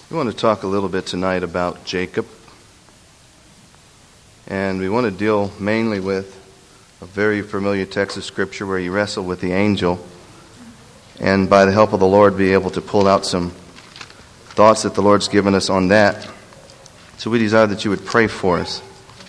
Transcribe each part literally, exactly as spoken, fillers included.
We want to talk a little bit tonight about Jacob. And we want to deal mainly with a very familiar text of Scripture where he wrestled with the angel. And by the help of the Lord, be able to pull out some thoughts that the Lord's given us on that. So we desire that you would pray for us.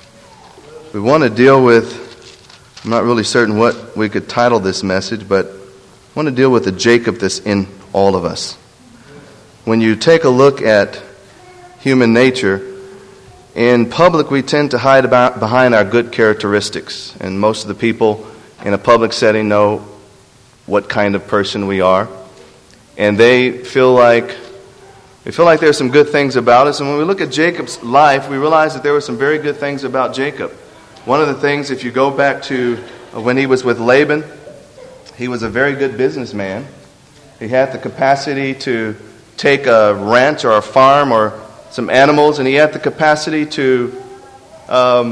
We want to deal with, I'm not really certain what we could title this message, but I want to deal with the Jacob that's in all of us. When you take a look at human nature, in public we tend to hide about, behind our good characteristics. And most of the people in a public setting know what kind of person we are. And they feel like, we feel like there's some good things about us. And when we look at Jacob's life, we realize that there were some very good things about Jacob. One of the things, if you go back to when he was with Laban, he was a very good businessman. He had the capacity to take a ranch or a farm or some animals, and he had the capacity to um,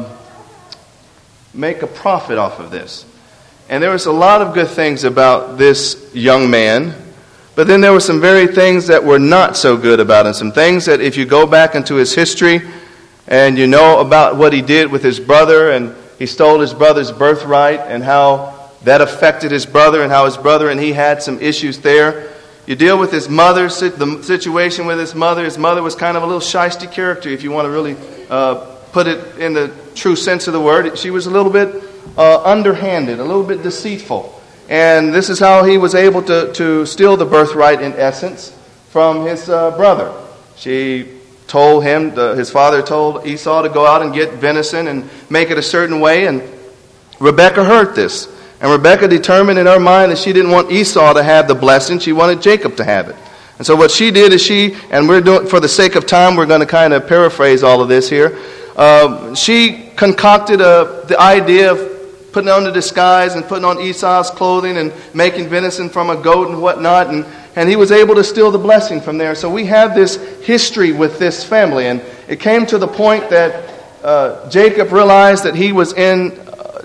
make a profit off of this. And there was a lot of good things about this young man, but then there were some very things that were not so good about him. Some things that if you go back into his history and you know about what he did with his brother, and he stole his brother's birthright, and how that affected his brother, and how his brother and he had some issues there. You deal with his mother, the situation with his mother. His mother was kind of a little shysty character, if you want to really uh, put it in the true sense of the word. She was a little bit uh, underhanded, a little bit deceitful. And this is how he was able to, to steal the birthright, in essence, from his uh, brother. She told him, the, his father told Esau to go out and get venison and make it a certain way. And Rebekah heard this. And Rebekah determined in her mind that she didn't want Esau to have the blessing. She wanted Jacob to have it. And so what she did is she, and we're doing, for the sake of time, we're going to kind of paraphrase all of this here. Uh, she concocted a, the idea of putting on the disguise and putting on Esau's clothing and making venison from a goat and whatnot. And, and he was able to steal the blessing from there. So we have this history with this family. And it came to the point that uh, Jacob realized that he was in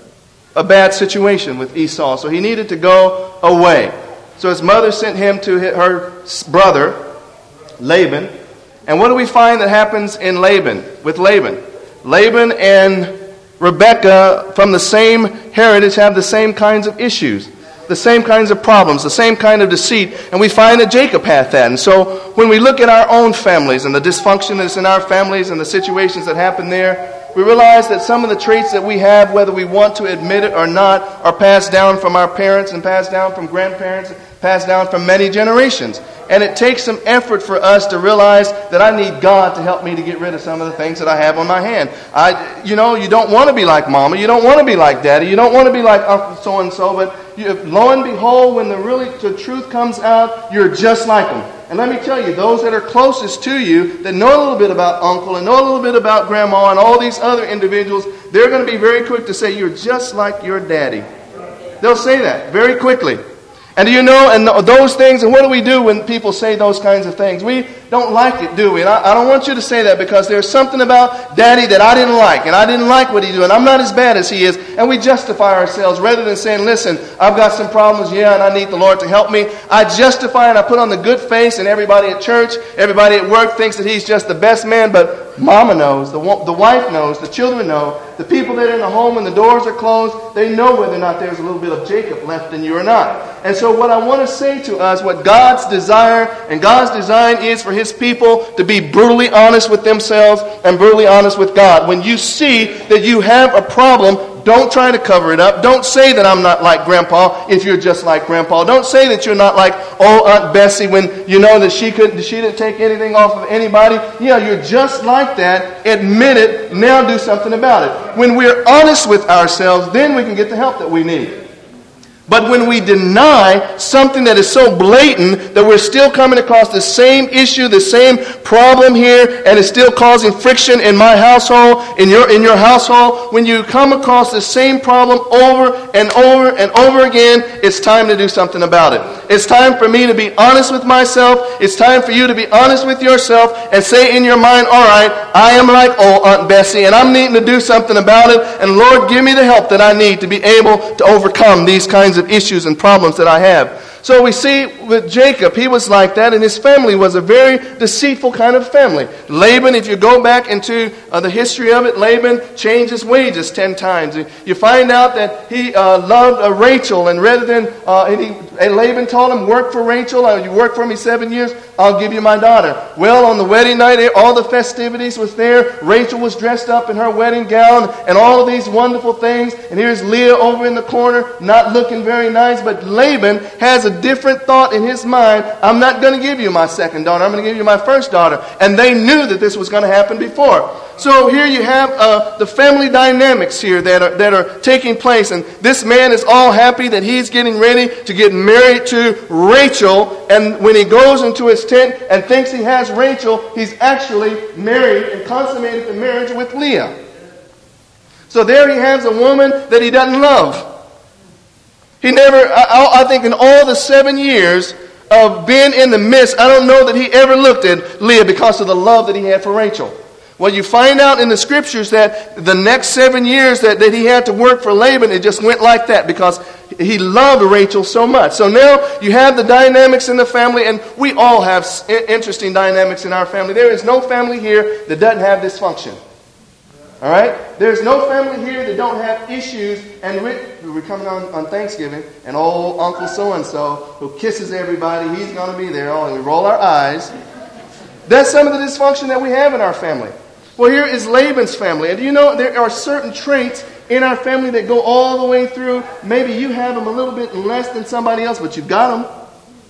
a bad situation with Esau, so he needed to go away. So his mother sent him to her brother, Laban. And what do we find that happens in Laban, with Laban? Laban and Rebekah, from the same heritage, have the same kinds of issues, the same kinds of problems, the same kind of deceit. And we find that Jacob had that. And so when we look at our own families and the dysfunction that's in our families and the situations that happen there, we realize that some of the traits that we have, whether we want to admit it or not, are passed down from our parents and passed down from grandparents, passed down from many generations. And it takes some effort for us to realize that I need God to help me to get rid of some of the things that I have on my hand. I, you know, you don't want to be like Mama. You don't want to be like Daddy. You don't want to be like Uncle so-and-so. But you, lo and behold, when the really the truth comes out, you're just like them. And let me tell you, those that are closest to you, that know a little bit about Uncle and know a little bit about Grandma and all these other individuals, they're going to be very quick to say, you're just like your daddy. They'll say that very quickly. And do you know, and those things, and what do we do when people say those kinds of things? We don't like it, do we? And I, I don't want you to say that, because there's something about Daddy that I didn't like, and I didn't like what he did, and I'm not as bad as he is, and we justify ourselves rather than saying, listen, I've got some problems, yeah, and I need the Lord to help me. I justify and I put on the good face, and everybody at church, everybody at work thinks that he's just the best man, but Mama knows, the, the wife knows, the children know, the people that are in the home and the doors are closed, they know whether or not there's a little bit of Jacob left in you or not. And so what I want to say to us, what God's desire and God's design is for His people to be brutally honest with themselves and brutally honest with God. When you see that you have a problem, don't try to cover it up. Don't say that I'm not like Grandpa if you're just like Grandpa. Don't say that you're not like old Aunt Bessie when you know that she couldn't, she didn't take anything off of anybody. Yeah, you're just like that. Admit it. Now do something about it. When we're honest with ourselves, then we can get the help that we need. But when we deny something that is so blatant that we're still coming across the same issue, the same problem here, and it's still causing friction in my household, in your in your household, when you come across the same problem over and over and over again, it's time to do something about it. It's time for me to be honest with myself. It's time for you to be honest with yourself and say in your mind, all right, I am like old Aunt Bessie, and I'm needing to do something about it, and Lord, give me the help that I need to be able to overcome these kinds of issues and problems that I have. So we see with Jacob, he was like that, and his family was a very deceitful kind of family. Laban, if you go back into uh, the history of it, Laban changed his wages ten times. You find out that he uh, loved uh, Rachel, and rather than, uh, and, he, and Laban told him, work for Rachel, uh, you work for me seven years, I'll give you my daughter. Well, on the wedding night, all the festivities was there. Rachel was dressed up in her wedding gown, and all of these wonderful things, and here's Leah over in the corner, not looking very nice, but Laban has a different thought in his mind. I'm not going to give you my second daughter. I'm going to give you my first daughter. And they knew that this was going to happen before. So here you have uh, the family dynamics here that are, that are taking place. And this man is all happy that he's getting ready to get married to Rachel. And when he goes into his tent and thinks he has Rachel, he's actually married and consummated the marriage with Leah. So there he has a woman that he doesn't love. He never, I, I think in all the seven years of being in the midst, I don't know that he ever looked at Leah because of the love that he had for Rachel. Well, you find out in the scriptures that the next seven years that, that he had to work for Laban, it just went like that because he loved Rachel so much. So now you have the dynamics in the family, and we all have interesting dynamics in our family. There is no family here that doesn't have dysfunction. All right? There's no family here that don't have issues. And we're coming on, on Thanksgiving, and old Uncle so-and-so who kisses everybody, he's going to be there. Oh, and we roll our eyes. That's some of the dysfunction that we have in our family. Well, here is Laban's family. And do you know there are certain traits in our family that go all the way through? Maybe you have them a little bit less than somebody else, but you've got them.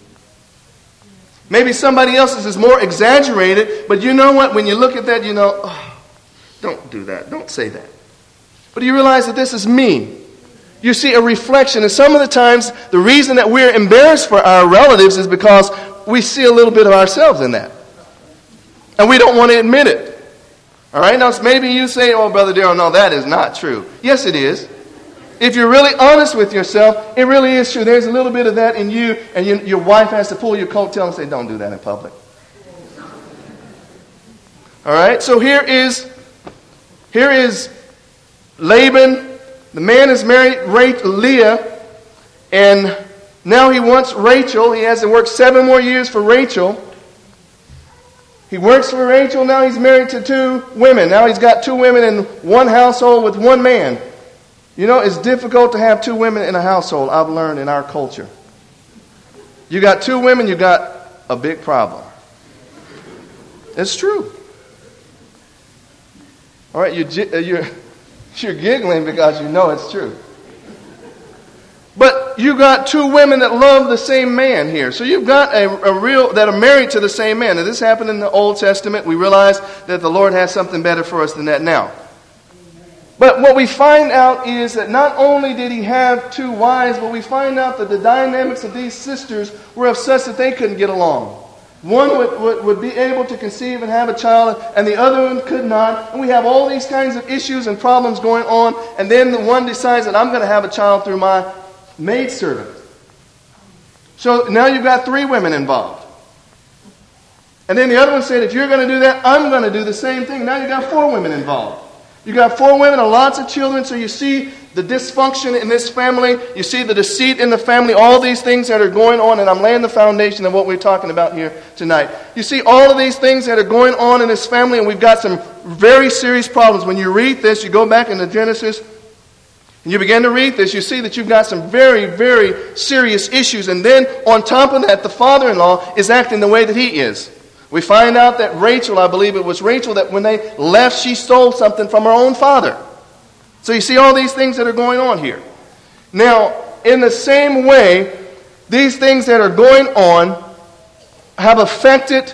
Maybe somebody else's is more exaggerated, but you know what? When you look at that, you know, oh, don't do that. Don't say that. But do you realize that this is me? You see a reflection. And some of the times, the reason that we're embarrassed for our relatives is because we see a little bit of ourselves in that. And we don't want to admit it. All right? Now, maybe you say, oh, Brother Darrell, no, that is not true. Yes, it is. If you're really honest with yourself, it really is true. There's a little bit of that in you, and you, your wife has to pull your coattail and say, don't do that in public. All right? So here is... Here is Laban. The man is married Rachel, Leah, and now he wants Rachel. He has to work seven more years for Rachel. He works for Rachel. Now he's married to two women. Now he's got two women in one household with one man. You know, it's difficult to have two women in a household, I've learned in our culture. You got two women, you got a big problem. It's true. All right, you, you're, you're giggling because you know it's true. But you got two women that love the same man here. So you've got a, a real, that are married to the same man. Now this happened in the Old Testament. We realize that the Lord has something better for us than that now. But what we find out is that not only did he have two wives, but we find out that the dynamics of these sisters were of such that they couldn't get along. One would, would, would be able to conceive and have a child, and the other one could not. And we have all these kinds of issues and problems going on. And then the one decides that I'm going to have a child through my maidservant. So now you've got three women involved. And then the other one said, if you're going to do that, I'm going to do the same thing. Now you've got four women involved. You've got four women and lots of children, so you see the dysfunction in this family. You see the deceit in the family, all these things that are going on, and I'm laying the foundation of what we're talking about here tonight. You see all of these things that are going on in this family, and we've got some very serious problems. When you read this, you go back into Genesis, and you begin to read this, you see that you've got some very, very serious issues. And then on top of that, the father-in-law is acting the way that he is. We find out that Rachel, I believe it was Rachel, that when they left, she stole something from her own father. So you see all these things that are going on here. Now, in the same way, these things that are going on have affected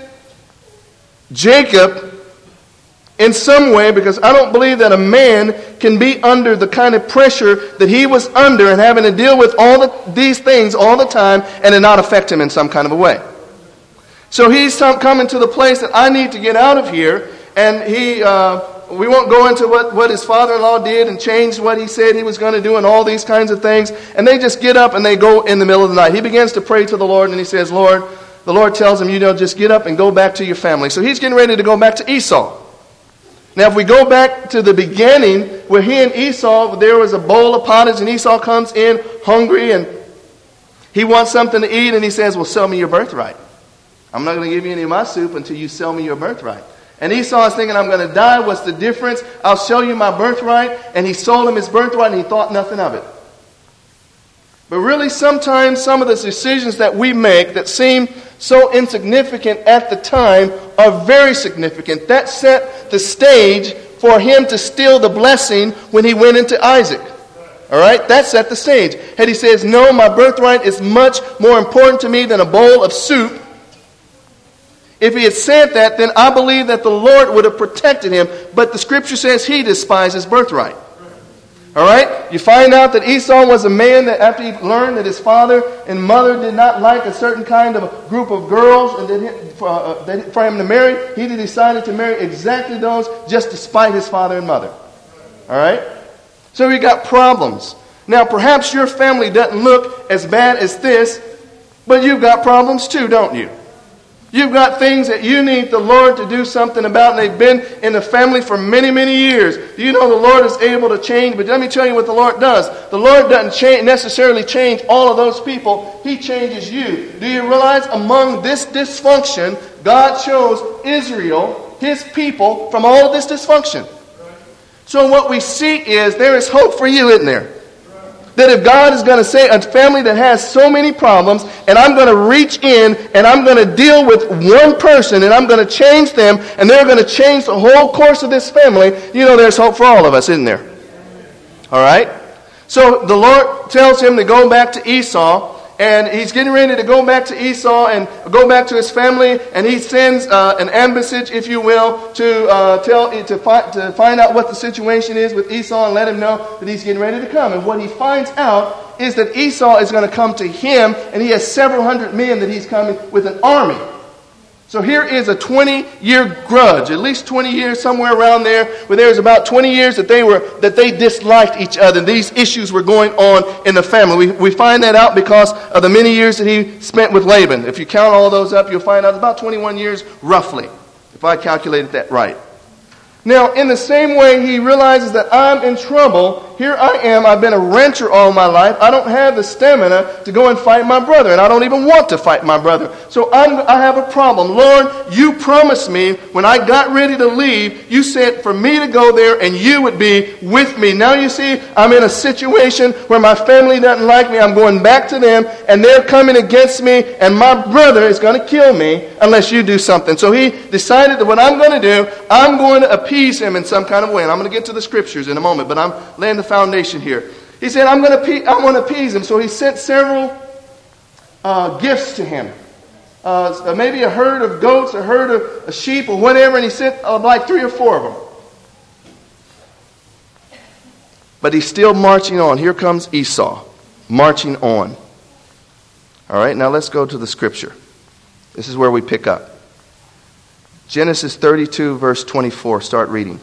Jacob in some way, because I don't believe that a man can be under the kind of pressure that he was under and having to deal with all the, these things all the time and it not affect him in some kind of a way. So he's coming to the place that I need to get out of here, and he, uh, we won't go into what, what his father-in-law did and changed what he said he was going to do and all these kinds of things, and they just get up and they go in the middle of the night. He begins to pray to the Lord, and he says, Lord, the Lord tells him, you know, just get up and go back to your family. So he's getting ready to go back to Esau. Now, if we go back to the beginning, where he and Esau, there was a bowl of pottage, and Esau comes in hungry, and He wants something to eat, and he says, well, sell me your birthright. I'm not going to give you any of my soup until you sell me your birthright. And Esau is thinking, I'm going to die. What's the difference? I'll show you my birthright. And he sold him his birthright, and he thought nothing of it. But really, sometimes some of the decisions that we make that seem so insignificant at the time are very significant. That set the stage for him to steal the blessing when he went into Isaac. All right? That set the stage. And he says, no, my birthright is much more important to me than a bowl of soup. If he had said that, then I believe that the Lord would have protected him. But the scripture says he despised his birthright. All right? You find out that Esau was a man that after he learned that his father and mother did not like a certain kind of group of girls and that for, uh, that for him to marry, he decided to marry exactly those just to spite his father and mother. All right? So we got problems. Now, perhaps your family doesn't look as bad as this, but you've got problems too, don't you? You've got things that you need the Lord to do something about, and they've been in the family for many, many years. Do you know the Lord is able to change? But let me tell you what the Lord does. The Lord doesn't change, necessarily change all of those people. He changes you. Do you realize among this dysfunction, God chose Israel, His people, from all of this dysfunction? So what we see is there is hope for you, isn't there? That if God is going to say a family that has so many problems, and I'm going to reach in and I'm going to deal with one person and I'm going to change them and they're going to change the whole course of this family, you know there's hope for all of us, isn't there? All right? So the Lord tells him to go back to Esau, and he's getting ready to go back to Esau and go back to his family, and he sends uh, an embassage, if you will, to uh, tell to, fi- to find out what the situation is with Esau and let him know that he's getting ready to come. And what he finds out is that Esau is going to come to him, and he has several hundred men that he's coming with an army. So here is a twenty-year grudge, at least twenty years, somewhere around there, where there's about twenty years that they were that they disliked each other. These issues were going on in the family. We, we find that out because of the many years that he spent with Laban. If you count all those up, you'll find out it's about twenty-one years, roughly, if I calculated that right. Now, in the same way, he realizes that I'm in trouble. Here I am. I've been a rancher all my life. I don't have the stamina to go and fight my brother, and I don't even want to fight my brother. So I'm, I have a problem. Lord, you promised me when I got ready to leave, you said for me to go there and you would be with me. Now you see, I'm in a situation where my family doesn't like me. I'm going back to them, and they're coming against me, and my brother is going to kill me unless you do something. So he decided that what I'm going to do, I'm going to appease him in some kind of way. And I'm going to get to the scriptures in a moment, but I'm laying the foundation here. He said, I'm going to pe- I want to appease him. So he sent several uh, gifts to him. Uh, maybe a herd of goats, a herd of a sheep, or whatever, and he sent uh, like three or four of them. But he's still marching on. Here comes Esau, marching on. All right, now let's go to the scripture. This is where we pick up. Genesis thirty-two, verse twenty-four. Start reading.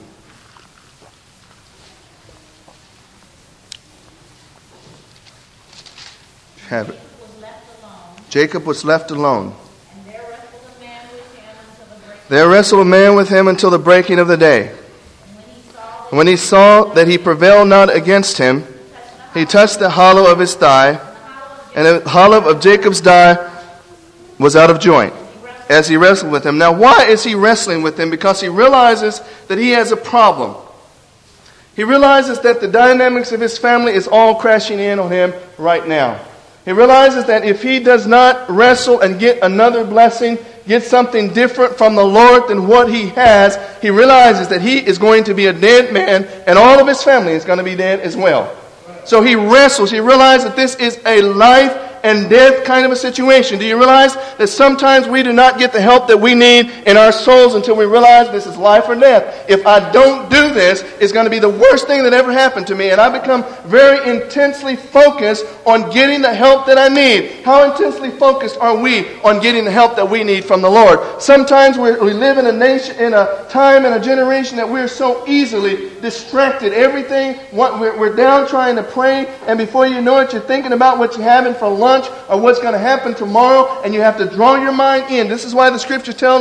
Have it. Jacob was left alone. And there wrestled a man with him until the breaking. There wrestled a man with him until the breaking of the day. And when he saw that he prevailed not against him, he touched the hollow of his thigh, and the hollow of Jacob's thigh was out of joint as he wrestled with him. Now, why is he wrestling with him? Because he realizes that he has a problem. He realizes that the dynamics of his family is all crashing in on him right now. He realizes that if he does not wrestle and get another blessing, get something different from the Lord than what he has, he realizes that he is going to be a dead man, and all of his family is going to be dead as well. So he wrestles. He realizes that this is a life and death kind of a situation. Do you realize that sometimes we do not get the help that we need in our souls until we realize this is life or death? If I don't do this, it's going to be the worst thing that ever happened to me. And I become very intensely focused on getting the help that I need. How intensely focused are we on getting the help that we need from the Lord? Sometimes we're, we live in a nation, in a time, in a generation that we're so easily distracted. Everything, what, we're, we're down trying to pray, and before you know it, you're thinking about what you're having for lunch or what's going to happen tomorrow, and you have to draw your mind in. This is why the scripture tells us,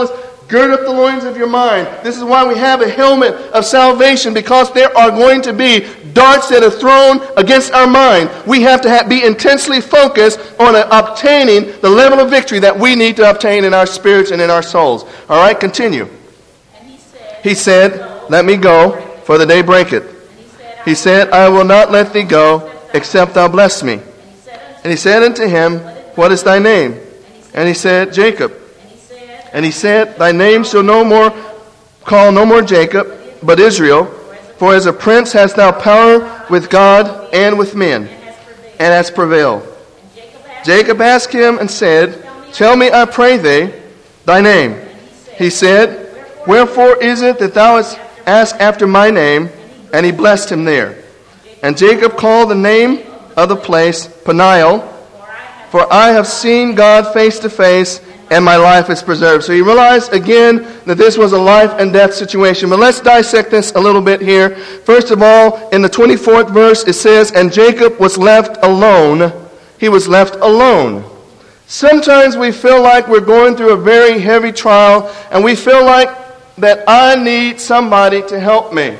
Gird up the loins of your mind. This is why we have a helmet of salvation, because there are going to be darts that are thrown against our mind. We have to have, be intensely focused on uh, obtaining the level of victory that we need to obtain in our spirits and in our souls. All right, continue. And he said, He said, let me go, for the day breaketh. He said, I will not let thee go, except thou bless me. And he said unto him, what is thy name? And he said, Jacob. And he said, thy name shall no more call no more Jacob, but Israel, for as a prince hast thou power with God and with men, and hast prevailed. Jacob asked him and said, tell me, I pray thee, thy name. He said, wherefore is it that thou hast asked after my name? And he blessed him there. And Jacob called the name of the place Peniel, for I have seen God face to face, and my life is preserved. So you realize again that this was a life and death situation. But let's dissect this a little bit here. First of all, in the twenty-fourth verse, it says, and Jacob was left alone. He was left alone. Sometimes we feel like we're going through a very heavy trial, and we feel like that I need somebody to help me.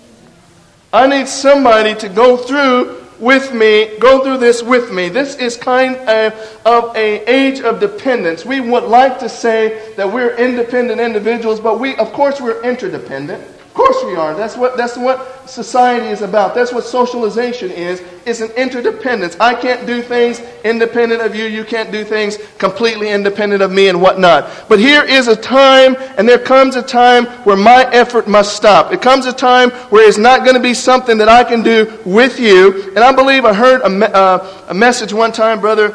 I need somebody to go through with me, go through this with me. This is kind of, of an age of dependence. We would like to say that we're independent individuals, but we, of course, we're interdependent. Of course we are. That's what that's what society is about. That's what socialization is. It's an interdependence. I can't do things independent of you. You can't do things completely independent of me and whatnot. But here is a time, and there comes a time where my effort must stop. It comes a time where it's not going to be something that I can do with you. And I believe I heard a, me- uh, a message one time, Brother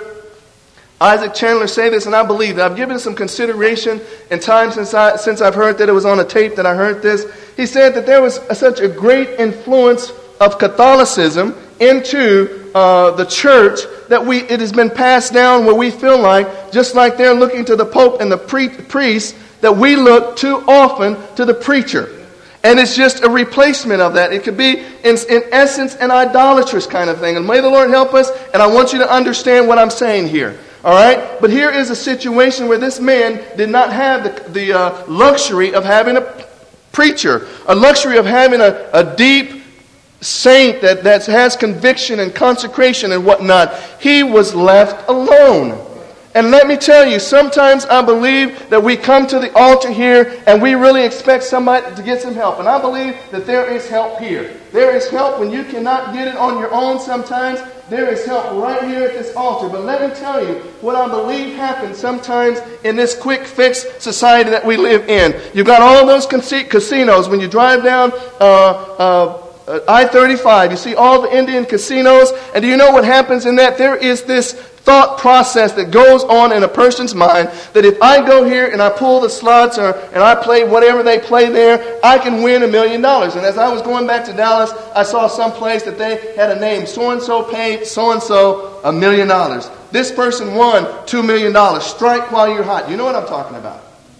Isaac Chandler say this, and I believe that. I've given some consideration in time since, I, since I've heard that. It was on a tape that I heard this. He said that there was a, such a great influence of Catholicism into uh, the church that we it has been passed down where we feel like, just like they're looking to the Pope and the pre- priest, that we look too often to the preacher. And it's just a replacement of that. It could be, in, in essence, an idolatrous kind of thing. And may the Lord help us, and I want you to understand what I'm saying here. All right? But here is a situation where this man did not have the, the uh, luxury of having a preacher, a luxury of having a, a deep saint that, that has conviction and consecration and whatnot. He was left alone. And let me tell you, sometimes I believe that we come to the altar here and we really expect somebody to get some help. And I believe that there is help here. There is help when you cannot get it on your own sometimes. There is help right here at this altar. But let me tell you what I believe happens sometimes in this quick fix society that we live in. You've got all those casinos. When you drive down uh, uh, I thirty-five, you see all the Indian casinos. And do you know what happens in that? There is this thought process that goes on in a person's mind that if I go here and I pull the slots or and I play whatever they play there, I can win a million dollars. And as I was going back to Dallas, I saw some place that they had a name, so-and-so paid so-and-so a million dollars. This person won two million dollars. Strike while you're hot. You know what I'm talking about.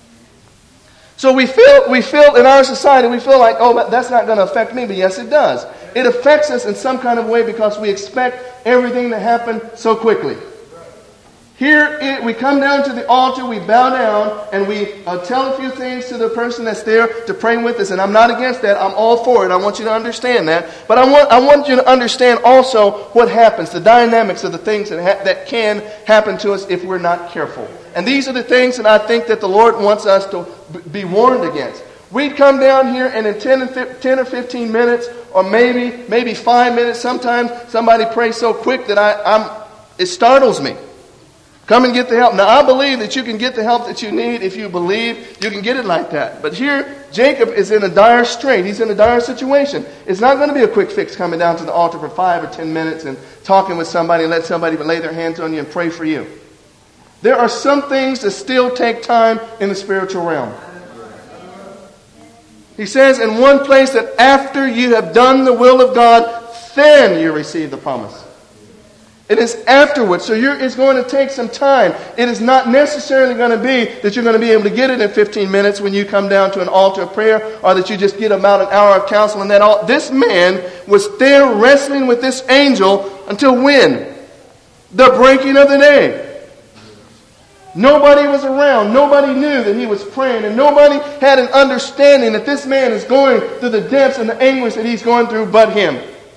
So we feel, we feel in our society, we feel like, oh, that's not going to affect me. But yes, it does. It affects us in some kind of way because we expect everything to happen so quickly. Here, it, we come down to the altar, we bow down, and we uh, tell a few things to the person that's there to pray with us. And I'm not against that. I'm all for it. I want you to understand that. But I want I want you to understand also what happens, the dynamics of the things that ha- that can happen to us if we're not careful. And these are the things that I think that the Lord wants us to b- be warned against. We'd come down here, and in ten, and fi- ten or fifteen minutes, or maybe maybe five minutes, sometimes somebody prays so quick that I, I'm it startles me. Come and get the help. Now, I believe that you can get the help that you need if you believe you can get it like that. But here, Jacob is in a dire strait. He's in a dire situation. It's not going to be a quick fix coming down to the altar for five or ten minutes and talking with somebody and let somebody lay their hands on you and pray for you. There are some things that still take time in the spiritual realm. He says in one place that after you have done the will of God, then you receive the promise. It is afterwards, so you're, it's going to take some time. It is not necessarily going to be that you're going to be able to get it in fifteen minutes when you come down to an altar of prayer, or that you just get about an hour of counsel and that all. This man was there wrestling with this angel until when? The breaking of the day. Nobody was around. Nobody knew that he was praying. And nobody had an understanding that this man is going through the depths and the anguish that he's going through but him.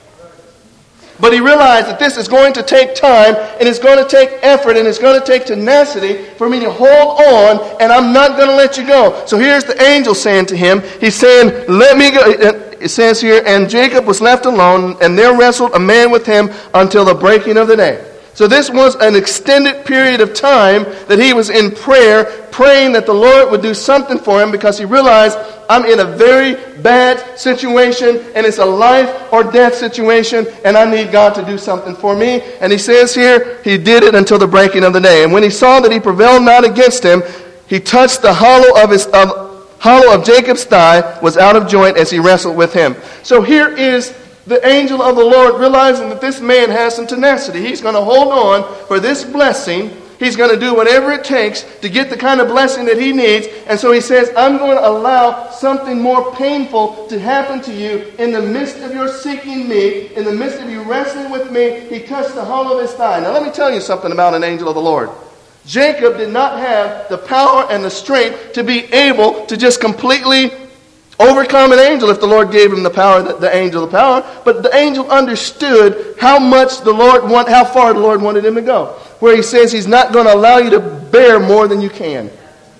But he realized that this is going to take time, and it's going to take effort, and it's going to take tenacity for me to hold on, and I'm not going to let you go. So here's the angel saying to him, he's saying, let me go. It says here, and Jacob was left alone, and there wrestled a man with him until the breaking of the day. So this was an extended period of time that he was in prayer, praying that the Lord would do something for him, because he realized, I'm in a very bad situation, and it's a life or death situation, and I need God to do something for me. And he says here, he did it until the breaking of the day. And when he saw that he prevailed not against him, he touched the hollow of his of, hollow of Jacob's thigh, was out of joint as he wrestled with him. So here is the angel of the Lord realizing that this man has some tenacity. He's going to hold on for this blessing. He's going to do whatever it takes to get the kind of blessing that he needs. And so he says, I'm going to allow something more painful to happen to you in the midst of your seeking me, in the midst of you wrestling with me. He touched the hollow of his thigh. Now let me tell you something about an angel of the Lord. Jacob did not have the power and the strength to be able to just completely overcome an angel if the Lord gave him the power, the, the angel the power. But the angel understood how much the Lord want, how far the Lord wanted him to go. Where he says he's not going to allow you to bear more than you can.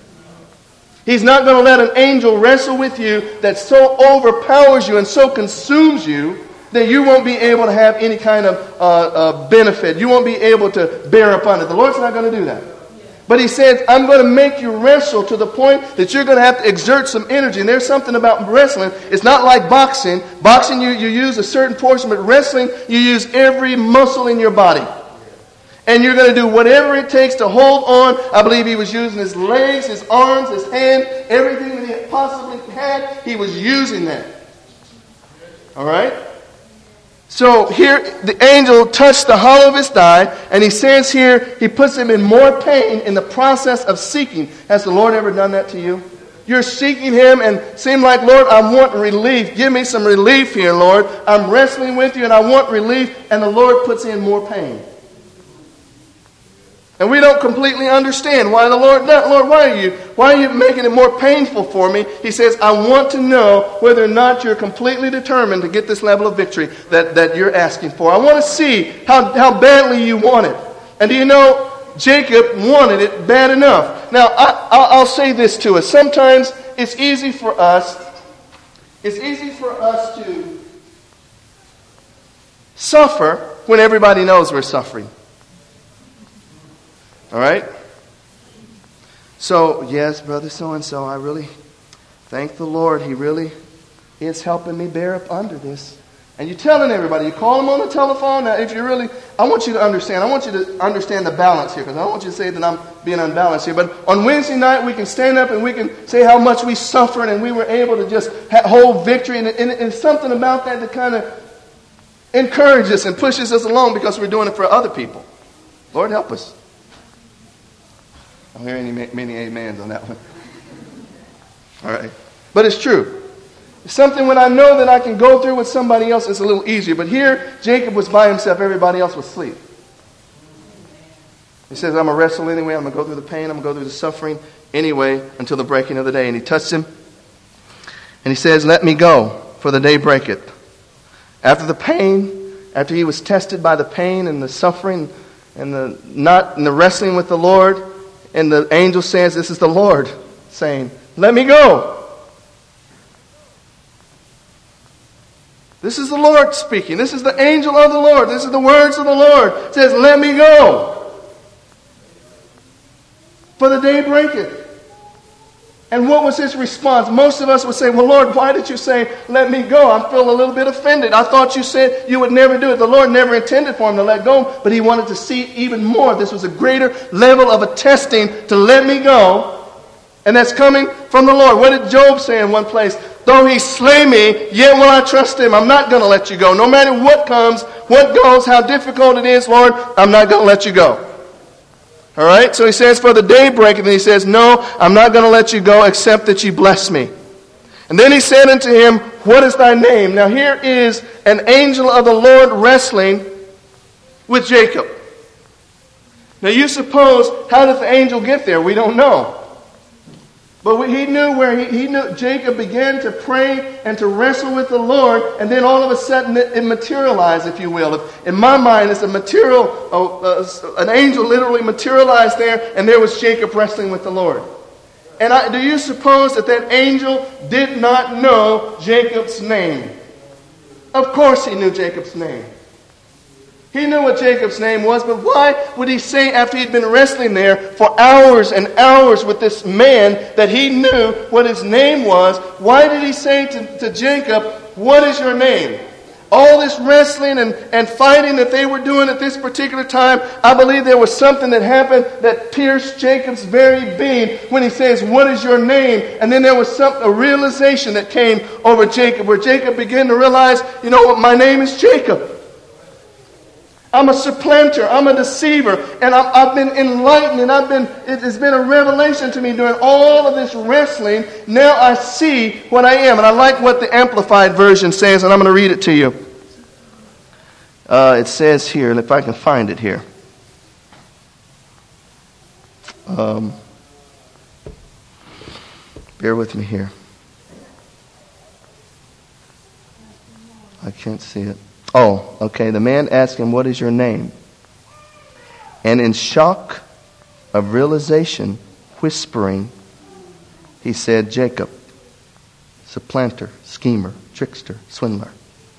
He's not going to let an angel wrestle with you that so overpowers you and so consumes you that you won't be able to have any kind of uh, uh, benefit. You won't be able to bear upon it. The Lord's not going to do that. But he said, I'm going to make you wrestle to the point that you're going to have to exert some energy. And there's something about wrestling. It's not like boxing. Boxing, you, you use a certain portion, but wrestling, you use every muscle in your body. And you're going to do whatever it takes to hold on. I believe he was using his legs, his arms, his hand, everything that he possibly had, he was using that. All right? So here, the angel touched the hollow of his thigh, and he says here, he puts him in more pain in the process of seeking. Has the Lord ever done that to you? You're seeking him and seem like, Lord, I want relief. Give me some relief here, Lord. I'm wrestling with you and I want relief, and the Lord puts in more pain. And we don't completely understand why the Lord, Lord, why are you, why are you making it more painful for me? He says, I want to know whether or not you're completely determined to get this level of victory that, that you're asking for. I want to see how, how badly you want it. And do you know, Jacob wanted it bad enough. Now, I, I'll say this to us. Sometimes it's easy for us, it's easy for us to suffer when everybody knows we're suffering. All right? So, yes, brother so-and-so, I really thank the Lord. He really is helping me bear up under this. And you're telling everybody. You call them on the telephone. Now, if you really, I want you to understand. I want you to understand the balance here, because I don't want you to say that I'm being unbalanced here. But on Wednesday night, we can stand up and we can say how much we suffered and we were able to just ha- hold victory. And, and, and something about that that kind of encourages us and pushes us along, because we're doing it for other people. Lord, help us. I don't hear any many amens on that one. All right. But it's true. It's something when I know that I can go through with somebody else, it's a little easier. But here, Jacob was by himself. Everybody else was asleep. He says, I'm going to wrestle anyway. I'm going to go through the pain. I'm going to go through the suffering anyway until the breaking of the day. And he touched him. And he says, let me go, for the day breaketh. After the pain, after he was tested by the pain and the suffering and the not and the wrestling with the Lord, and the angel says, this is the Lord saying, let me go. This is the Lord speaking. This is the angel of the Lord. This is the words of the Lord. It says, let me go. For the day breaketh. And what was his response? Most of us would say, well, Lord, why did you say, let me go? I'm feeling a little bit offended. I thought you said you would never do it. The Lord never intended for him to let go, but he wanted to see even more. This was a greater level of a testing to let me go. And that's coming from the Lord. What did Job say in one place? Though he slay me, yet will I trust him. I'm not going to let you go. No matter what comes, what goes, how difficult it is, Lord, I'm not going to let you go. All right, so he says, for the day breaketh, and he says, no, I'm not going to let you go except that you bless me. And then he said unto him, what is thy name? Now here is an angel of the Lord wrestling with Jacob. Now you suppose, how did the angel get there? We don't know. But we, he knew where he, he knew Jacob began to pray and to wrestle with the Lord, and then all of a sudden it, it materialized, if you will. If, in my mind, it's a material, uh, uh, an angel literally materialized there, and there was Jacob wrestling with the Lord. And I, do you suppose that that angel did not know Jacob's name? Of course he knew Jacob's name. He knew what Jacob's name was, but why would he say, after he'd been wrestling there for hours and hours with this man, that he knew what his name was? Why did he say to, to Jacob, "What is your name?" All this wrestling and, and fighting that they were doing at this particular time, I believe there was something that happened that pierced Jacob's very being when he says, "What is your name?" And then there was some, a realization that came over Jacob, where Jacob began to realize, you know what, my name is Jacob. I'm a supplanter. I'm a deceiver. And I'm, I've been enlightened, and I've been, it has been a revelation to me during all of this wrestling. Now I see what I am. And I like what the Amplified Version says, and I'm going to read it to you. Uh, it says here, and if I can find it here. Um, bear with me here. I can't see it. Oh, okay. The man asked him, "What is your name?" And in shock of realization, whispering, he said, "Jacob, supplanter, schemer, trickster, swindler."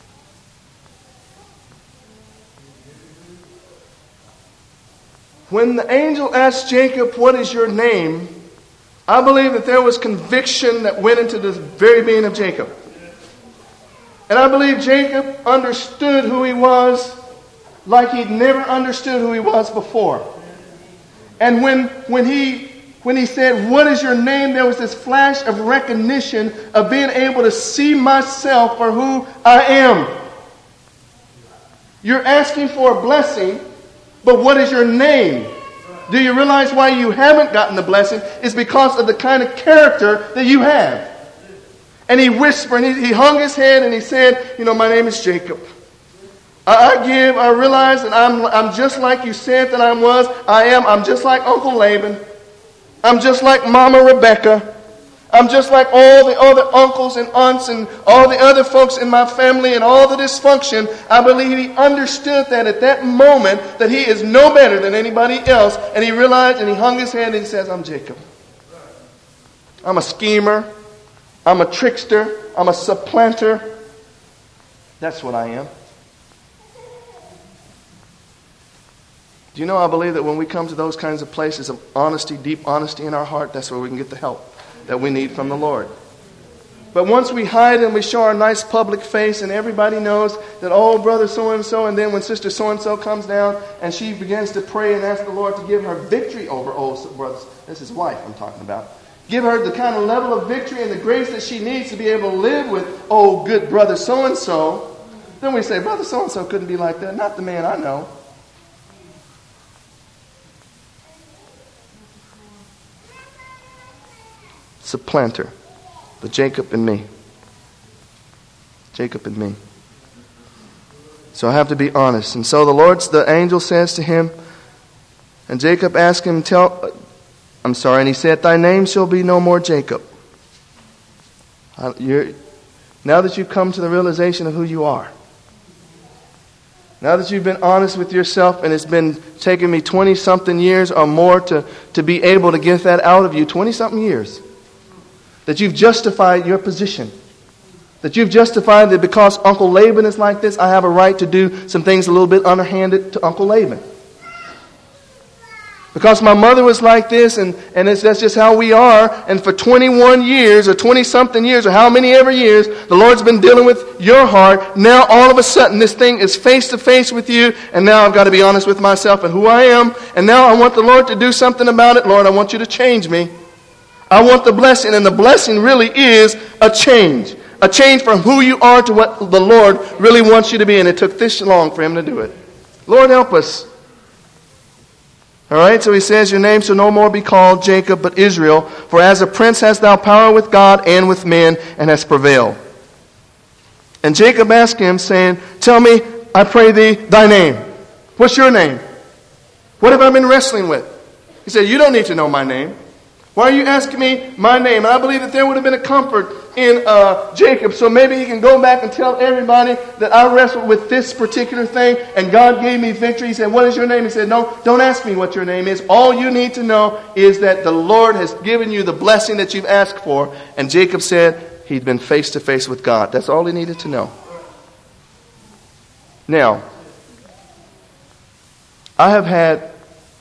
When the angel asked Jacob, "What is your name?" I believe that there was conviction that went into the very being of Jacob. And I believe Jacob understood who he was like he'd never understood who he was before. And when, when, he, when he said, "What is your name?" there was this flash of recognition of being able to see myself for who I am. You're asking for a blessing, but what is your name? Do you realize why you haven't gotten the blessing? It's because of the kind of character that you have. And he whispered, and he, he hung his head, and he said, "You know, my name is Jacob. I, I give, I realize that I'm, I'm just like you said that I was. I am. I'm just like Uncle Laban. I'm just like Mama Rebecca. I'm just like all the other uncles and aunts and all the other folks in my family and all the dysfunction." I believe he understood that at that moment, that he is no better than anybody else. And he realized, and he hung his head, and he says, "I'm Jacob. I'm a schemer. I'm a trickster. I'm a supplanter. That's what I am." Do you know, I believe that when we come to those kinds of places of honesty, deep honesty in our heart, that's where we can get the help that we need from the Lord. But once we hide and we show our nice public face and everybody knows that, "Oh, brother so-and-so," and then when sister so-and-so comes down and she begins to pray and ask the Lord to give her victory over old brothers. This is wife I'm talking about. Give her the kind of level of victory and the grace that she needs to be able to live with, "Oh, good brother so-and-so." Then we say, "Brother so-and-so couldn't be like that. Not the man I know." Supplanter. The Jacob in me. Jacob in me. So I have to be honest. And so the Lord, the angel says to him, and Jacob asked him, tell... I'm sorry, and he said, "Thy name shall be no more Jacob." You're, now that you've come to the realization of who you are, now that you've been honest with yourself, and it's been taking me twenty-something years or more to, to be able to get that out of you, twenty-something years, that you've justified your position, that you've justified that because Uncle Laban is like this, I have a right to do some things a little bit underhanded to Uncle Laban. Because my mother was like this, and, and it's, that's just how we are. And for twenty-one years, or twenty-something years, or how many ever years, the Lord's been dealing with your heart. Now, all of a sudden, this thing is face-to-face with you, and now I've got to be honest with myself and who I am. And now I want the Lord to do something about it. Lord, I want you to change me. I want the blessing, and the blessing really is a change. A change from who you are to what the Lord really wants you to be. And it took this long for him to do it. Lord, help us. All right, so he says, "Your name shall no more be called Jacob, but Israel. For as a prince hast thou power with God and with men, and hast prevailed." And Jacob asked him, saying, "Tell me, I pray thee, thy name." What's your name? What have I been wrestling with? He said, you don't need to know my name. Why are you asking me my name? And I believe that there would have been a comfort in uh, Jacob. So maybe he can go back and tell everybody that I wrestled with this particular thing and God gave me victory. He said, what is your name? He said, no, don't ask me what your name is. All you need to know is that the Lord has given you the blessing that you've asked for. And Jacob said he'd been face to face with God. That's all he needed to know. Now, I have had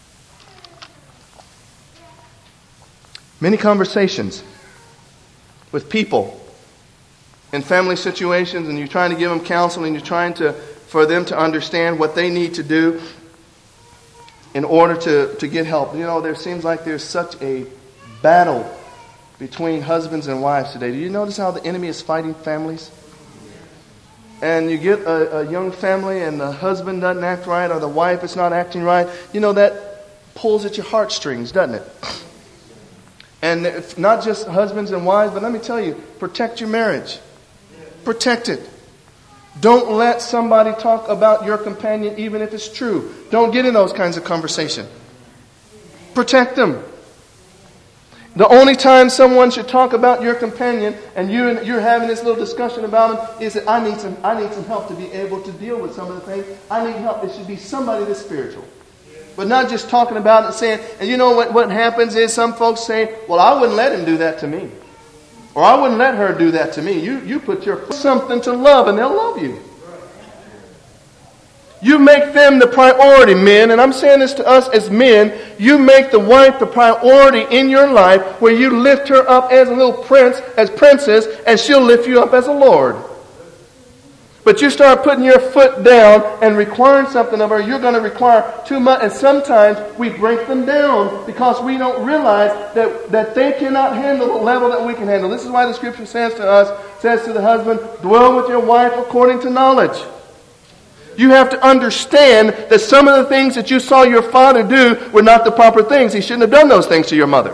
many conversations with people in family situations, and you're trying to give them counsel, and you're trying to for them to understand what they need to do in order to, to get help. You know, there seems like there's such a battle between husbands and wives today. Do you notice how the enemy is fighting families? And you get a, a young family and the husband doesn't act right or the wife is not acting right. You know, that pulls at your heartstrings, doesn't it? And if not just husbands and wives, but let me tell you, protect your marriage. Protect it. Don't let somebody talk about your companion even if it's true. Don't get in those kinds of conversation. Protect them. The only time someone should talk about your companion and you and you're having this little discussion about him is that I need some I need some help to be able to deal with some of the things. I need help. It should be somebody that's spiritual. But not just talking about it and saying, and you know what, what happens is some folks say, well, I wouldn't let him do that to me. Or I wouldn't let her do that to me. You you put your something to love and they'll love you. You make them the priority, men, and I'm saying this to us as men. You make the wife the priority in your life, where you lift her up as a little prince, as princess, and she'll lift you up as a lord. But you start putting your foot down and requiring something of her, you're going to require too much. And sometimes we break them down because we don't realize that, that they cannot handle the level that we can handle. This is why the scripture says to us, says to the husband, dwell with your wife according to knowledge. You have to understand that some of the things that you saw your father do were not the proper things. He shouldn't have done those things to your mother.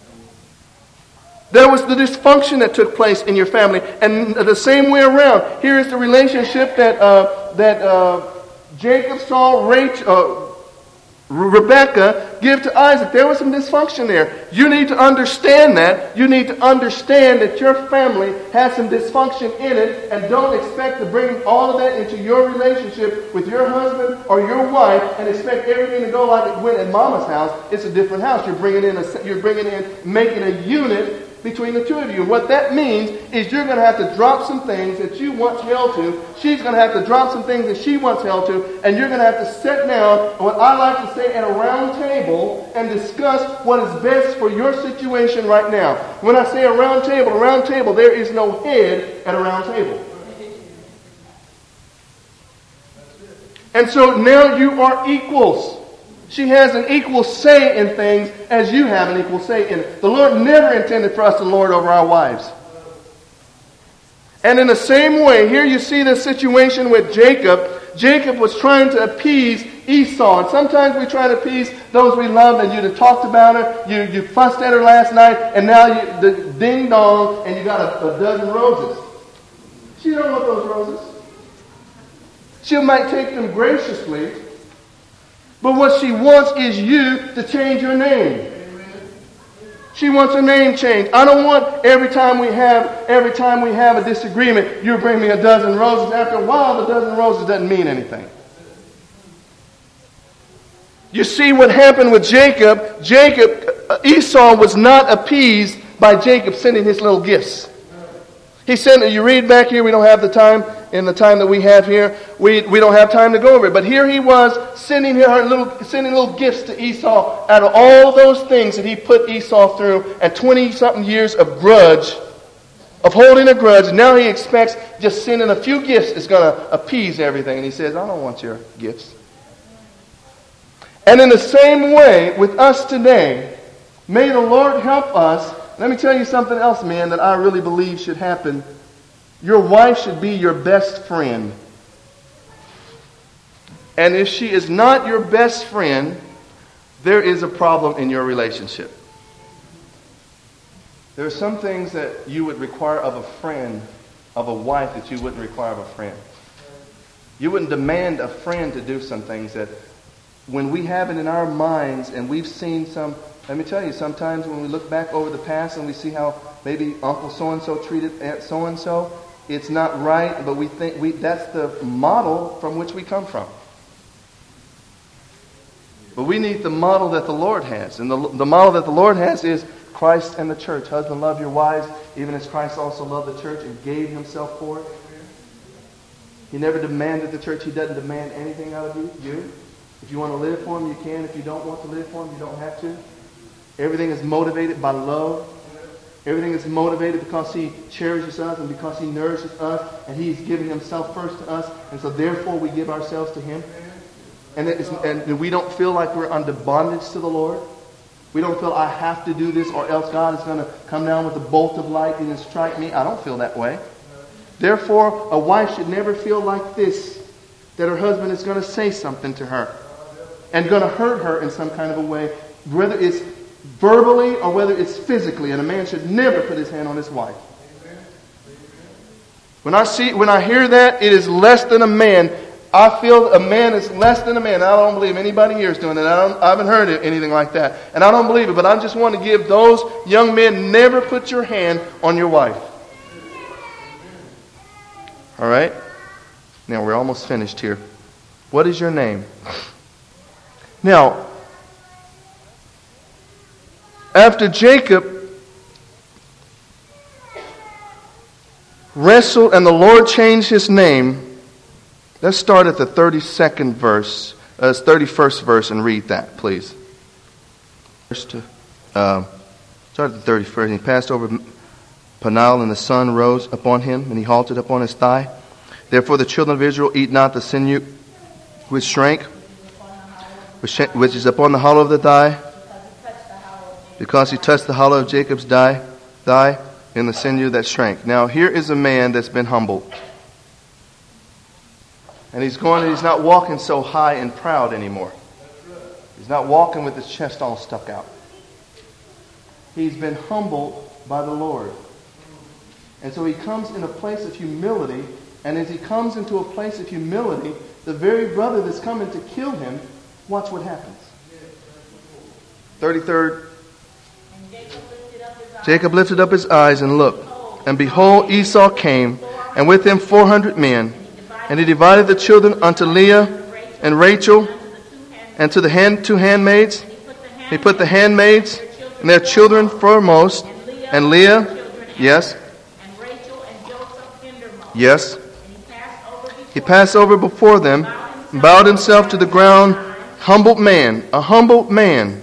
There was the dysfunction that took place in your family. And the same way around. Here is the relationship that uh, that uh, Jacob saw Rachel, uh, Rebecca give to Isaac. There was some dysfunction there. You need to understand that. You need to understand that your family has some dysfunction in it, and don't expect to bring all of that into your relationship with your husband or your wife and expect everything to go like it went at Mama's house. It's a different house. You're bringing in a, you're bringing in, making a unit between the two of you. What that means is you're going to have to drop some things that you once held to. She's going to have to drop some things that she once held to. And you're going to have to sit down, what I like to say, at a round table and discuss what is best for your situation right now. When I say a round table, a round table, there is no head at a round table. And so now you are equals. She has an equal say in things as you have an equal say in it. The Lord never intended for us to lord over our wives. And in the same way, here you see this situation with Jacob. Jacob was trying to appease Esau. And sometimes we try to appease those we love, and you'd have talked about her, you, you fussed at her last night, and now you the ding dong, and you got a, a dozen roses. She don't want those roses. She might take them graciously, but what she wants is you to change your name. She wants her name changed. I don't want every time we have every time we have a disagreement, you bring me a dozen roses. After a while, the dozen roses doesn't mean anything. You see what happened with Jacob. Jacob, Esau was not appeased by Jacob sending his little gifts. He sent, you read back here, we don't have the time, in the time that we have here, we, we don't have time to go over it. But here he was sending her little, sending little gifts to Esau out of all those things that he put Esau through and twenty-something years of grudge, of holding a grudge. Now he expects just sending a few gifts is going to appease everything. And he says, I don't want your gifts. And in the same way with us today, may the Lord help us. Let me tell you something else, man, that I really believe should happen. Your wife should be your best friend. And if she is not your best friend, there is a problem in your relationship. There are some things that you would require of a friend, of a wife, that you wouldn't require of a friend. You wouldn't demand a friend to do some things that when we have it in our minds and we've seen some, let me tell you, sometimes when we look back over the past and we see how maybe Uncle so-and-so treated Aunt so-and-so, it's not right, but we think we that's the model from which we come from. But we need the model that the Lord has. And the, the model that the Lord has is Christ and the church. Husband, love your wives, even as Christ also loved the church and gave himself for it. He never demanded the church. He doesn't demand anything out of you. you. If you want to live for him, you can. If you don't want to live for him, you don't have to. Everything is motivated by love. Everything is motivated because he cherishes us and because he nourishes us, and he's given himself first to us, and so therefore we give ourselves to him. And, it is, and we don't feel like we're under bondage to the Lord. We don't feel I have to do this or else God is going to come down with a bolt of lightning and strike me. I don't feel that way. Therefore, a wife should never feel like this, that her husband is going to say something to her and going to hurt her in some kind of a way, whether it's verbally or whether it's physically. And a man should never put his hand on his wife. When I see, when I hear that, it is less than a man. I feel a man is less than a man. I don't believe anybody here is doing it. I, don't, I haven't heard anything like that. And I don't believe it. But I just want to give those young men, never put your hand on your wife. All right? Now, we're almost finished here. What is your name? Now, after Jacob wrestled and the Lord changed his name, let's start at the thirty-second verse, uh, thirty-first verse, and read that, please. First, uh, start at the thirty-first. And he passed over Peniel, and the sun rose upon him, and he halted upon his thigh. Therefore the children of Israel eat not the sinew which shrank, which, which is upon the hollow of the thigh, because he touched the hollow of Jacob's thigh, thigh in the sinew that shrank. Now here is a man that's been humbled. And he's going, he's not walking so high and proud anymore. He's not walking with his chest all stuck out. He's been humbled by the Lord. And so he comes in a place of humility. And as he comes into a place of humility, the very brother that's coming to kill him, watch what happens. thirty-third. Jacob lifted up his eyes and looked. And behold, Esau came, and with him four hundred men. And he divided the children unto Leah and Rachel, and to the hand, two handmaids. He put the handmaids and their children foremost, and Leah, yes, yes. He passed over before them, bowed himself to the ground, humbled man, a humbled man.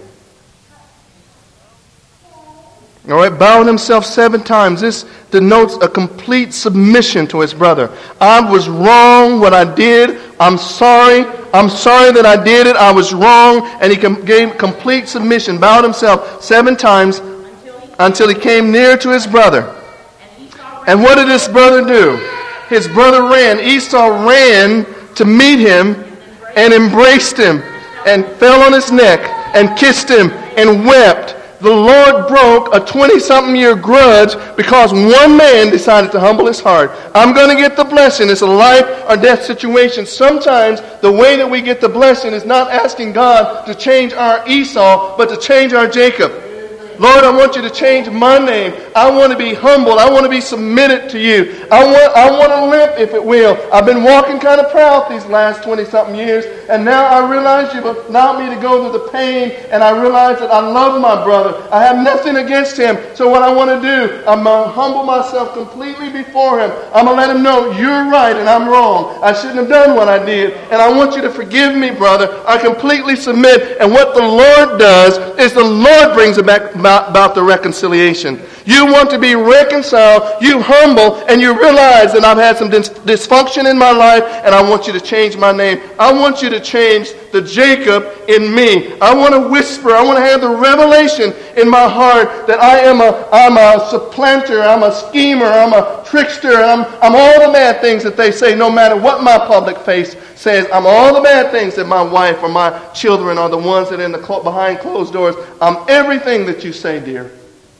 All right, bowed himself seven times. This denotes a complete submission to his brother. I was wrong what I did. I'm sorry. I'm sorry that I did it. I was wrong. And he gave complete submission, bowed himself seven times until he came near to his brother. And what did his brother do? His brother ran. Esau ran to meet him and embraced him and fell on his neck and kissed him and wept. The Lord broke a twenty-something year grudge because one man decided to humble his heart. I'm going to get the blessing. It's a life or death situation. Sometimes the way that we get the blessing is not asking God to change our Esau, but to change our Jacob. Lord, I want you to change my name. I want to be humble. I want to be submitted to you. I want I want to limp, if it will. I've been walking kind of proud these last twenty-something years, and now I realize you've allowed me to go through the pain, and I realize that I love my brother. I have nothing against him. So what I want to do, I'm going to humble myself completely before him. I'm going to let him know you're right and I'm wrong. I shouldn't have done what I did, and I want you to forgive me, brother. I completely submit, and what the Lord does is the Lord brings it back About, about the reconciliation. You want to be reconciled, you humble, and you realize that I've had some dis- dysfunction in my life, and I want you to change my name. I want you to change the Jacob in me. I want to whisper, I want to have the revelation in my heart that I am a, I'm a supplanter, I'm a schemer, I'm a trickster, I'm, I'm all the bad things that they say, no matter what my public face says. I'm all the bad things that my wife or my children are the ones that are in the clo- behind closed doors. I'm everything that you say, dear.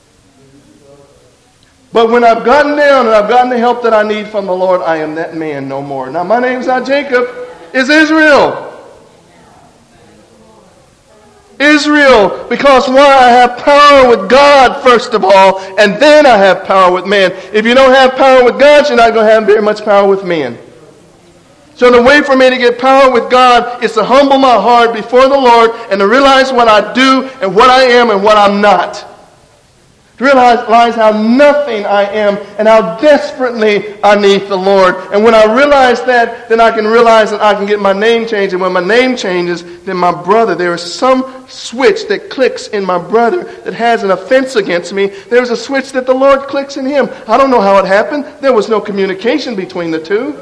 But when I've gotten down and I've gotten the help that I need from the Lord, I am that man no more. Now my name's not Jacob, it's Israel. Israel. Because why? I have power with God, first of all, and then I have power with man. If you don't have power with God, you're not going to have very much power with men. So the way for me to get power with God is to humble my heart before the Lord and to realize what I do and what I am and what I'm not. To realize how nothing I am and how desperately I need the Lord. And when I realize that, then I can realize that I can get my name changed. And when my name changes, then my brother, there is some switch that clicks in my brother that has an offense against me. There's a switch that the Lord clicks in him. I don't know how it happened. There was no communication between the two.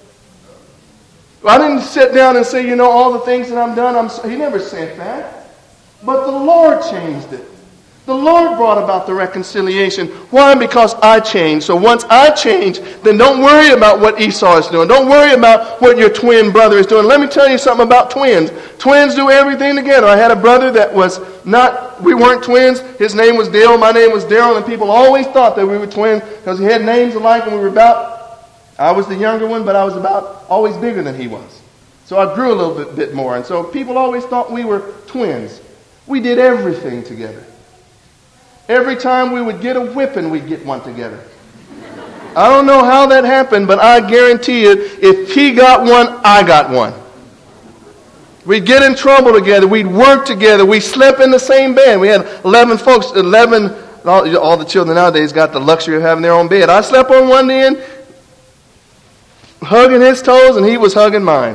I didn't sit down and say, you know, all the things that I've done, I'm so, he never said that. But the Lord changed it. The Lord brought about the reconciliation. Why? Because I changed. So once I change, then don't worry about what Esau is doing. Don't worry about what your twin brother is doing. Let me tell you something about twins. Twins do everything together. I had a brother that was not, we weren't twins. His name was Dale, my name was Daryl, and people always thought that we were twins because we had names alike and we were about, I was the younger one, but I was about always bigger than he was. So I grew a little bit, bit more. And so people always thought we were twins. We did everything together. Every time we would get a whipping, we'd get one together. I don't know how that happened, but I guarantee you, if he got one, I got one. We'd get in trouble together. We'd work together. We slept in the same bed. We had eleven folks, eleven, all, all the children nowadays got the luxury of having their own bed. I slept on one end, hugging his toes, and he was hugging mine.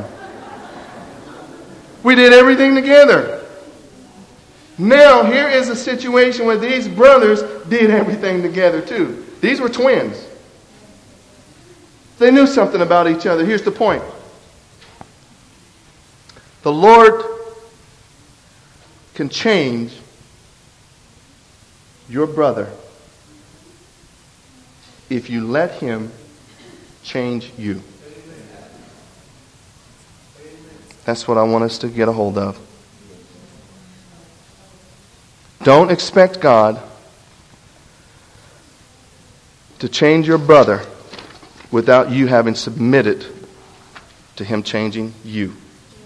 We did everything together. Now, here is a situation where these brothers did everything together too. These were twins. They knew something about each other. Here's the point. The Lord can change your brother if you let him change you. That's what I want us to get a hold of. Don't expect God to change your brother without you having submitted to him changing you.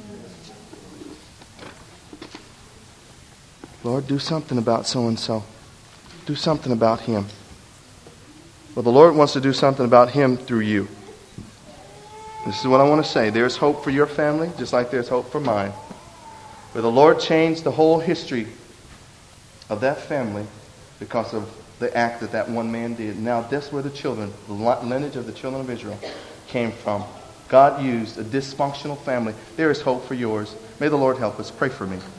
Lord, do something about so-and-so. Do something about him. Well, the Lord wants to do something about him through you. This is what I want to say. There's hope for your family, just like there's hope for mine. Where the Lord changed the whole history of that family because of the act that that one man did. Now that's where the children, the lineage of the children of Israel came from. God used a dysfunctional family. There is hope for yours. May the Lord help us. Pray for me.